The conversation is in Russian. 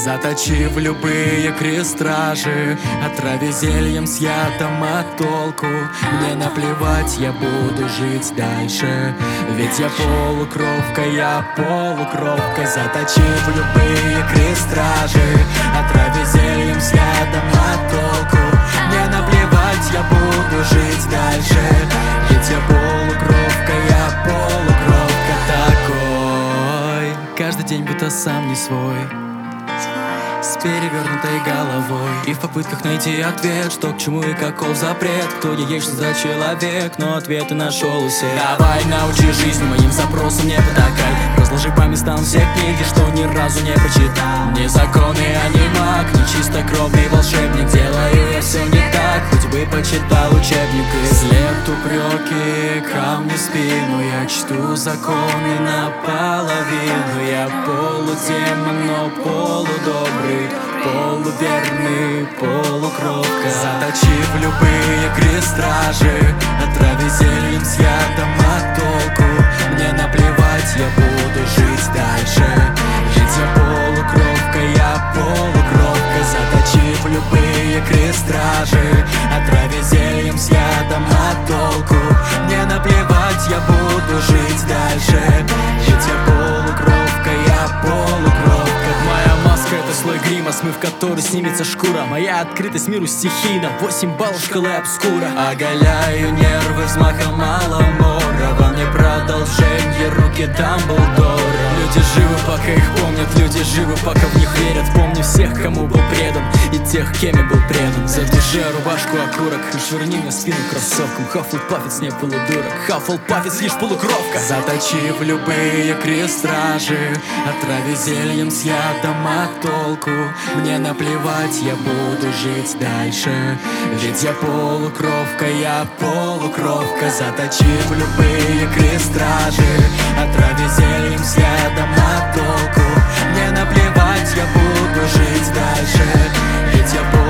Заточив любые крестражи, отрави зельем с ядом, а толку мне наплевать, я буду жить дальше. Ведь я полукровка, я полукровка. Заточив любые крестражи, отрави зельем с ядом, а толку мне наплевать, я буду жить дальше. Ведь я полукровка, я полукровка такой. Каждый день будто сам не свой, с перевернутой головой, и в попытках найти ответ, что к чему и каков запрет. Кто я есть, что за человек, но ответы нашел у всех. Давай научи жизнь моим запросам, не потакай. Разложи по местам все книги, что ни разу не прочитал. Не законы, а не маг, не чистокровный волшебник. Делаю я все не так, хоть бы почитал учебник. И след упреки, камни в спину. Я чту законы наполовину. Я полудемон, но полудобрый, полуверный, полукровка. Заточив любые крестражи, отрави зельем с ядом, а толку мне наплевать, я буду жить дальше. Ведь я полукровка, я полукровка. Заточив любые крестражи, отрави зельем с ядом, а толку мне наплевать, я буду жить дальше. Ведь я полукровка, я полукровка. Моя маска — это слой грима, смыв который снимется шкура. Моя открытость миру стихийна, 8 баллов шкалы обскура. Оголяю нервы взмахом Аламора, во мне продолжение руки Дамблдора. Люди живы, пока их помнят, люди живы, пока в них верят. Помню всех, кому был предан, и тех, кем я был предан. Задержи рубашку окурок и швырни на спину кроссовком. Хаффлпаффец не полудурок, Хаффлпаффец лишь полукровка. Заточив любые крестражи, отрави зельем с ядом, а толку мне наплевать, я буду жить дальше. Ведь я полукровка, я полукровка. Заточив любые крестражи, отрави зельем с ядом, а толку мне наплевать, я буду жить дальше. Ведь я